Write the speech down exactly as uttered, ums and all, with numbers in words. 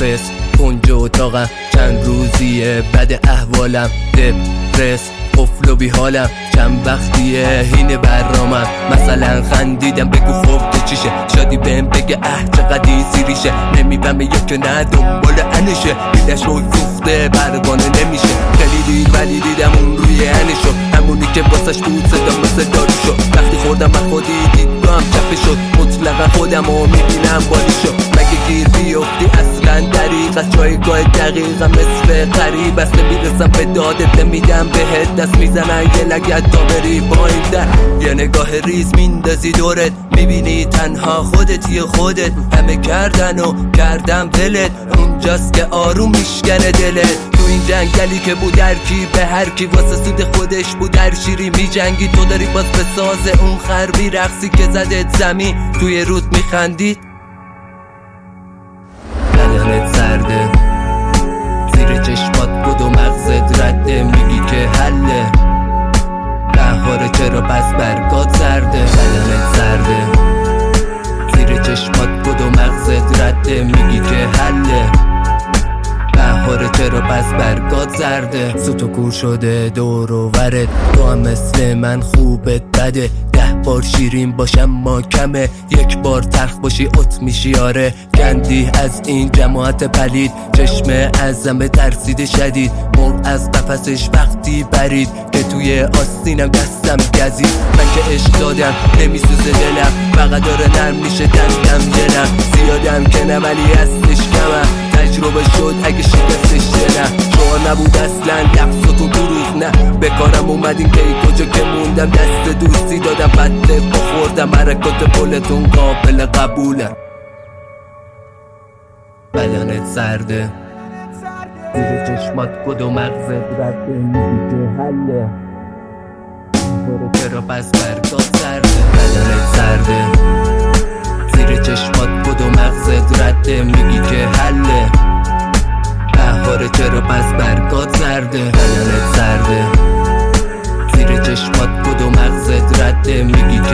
دپرس کنج اتاقم چند روزیه بد احوالم دپرس قفل و بی حالم چند وقتیه هین برامم مثلا خندیدم بگو خوب که چیشه شادی بهم بگه اه چقدر ایزی ریشه نمیبمه یک نه دنبال انشه دیدش روی فروخته پروانه نمیشه خیلی دیر ولی دیدم اون روی انشو همونی که واسش بود صدا مثل دارو شد وقتی خوردم من خودی دیدگاهم چپه شد مطلقا خودم رو میبینم بالی شد مگه گیر بیفتی اصلا دریق از جایگاه دقیقم مثل قریب است نمیرسم به دادت نمیدم بهت دست میزنن یه لگت تا بری پایین در یه نگاه ریز میندازی دورت میبینی تنها خودتی خودت همه کردن و کردم ولت اونجاست که آروم میشکنه دلت تو این جنگلی که بود هر کی به هر کی واسه سود خودش بود هر شیری میجنگی تو داری باز به ساز اون خربی رقصی که زدت زمین توی رود میخندید بدنت سرده زیر چشمات بود و مغزت رده میگی که حله بهاره چرا پس برگات زرده بدنت سرده زیر چشمات بود و مغزت رده میگی که حله بهاره چرا پس برگات زرده سوت و کور شده دور و ورد تو هم مثل من خوبت بده ده بار شیرین باشم ما کمه یک بار تلخ باشی ات میشی آره گندی از این جماعت پلید چشم ازمه ترسید شدید مر از قفسش وقتی برید که توی آستینم دستم گزید من که عشق دادم نمیسوزه دلم فقط داره نرم میشه دندم دلم زیادم که نه ولی هستش کمم تجربه شد اگه شکستش دلم شعار نبود اصلا لفظ و تو دروغ نه بکارم اومدین که کجا که موندم دست دوستی دادم بده بخوردم حرکات پلتون قابل قبوله بدنت سرده زیر چشمات گد و مغزت رده میگی که حله برو چرا پس برگات سرده بدنت سرده زیر چشمات گد و مغزت رده میگی که حله بهاره چرا پس برگات زرده بدنت سرده زیر چشمات گد و مغزت رده میگی که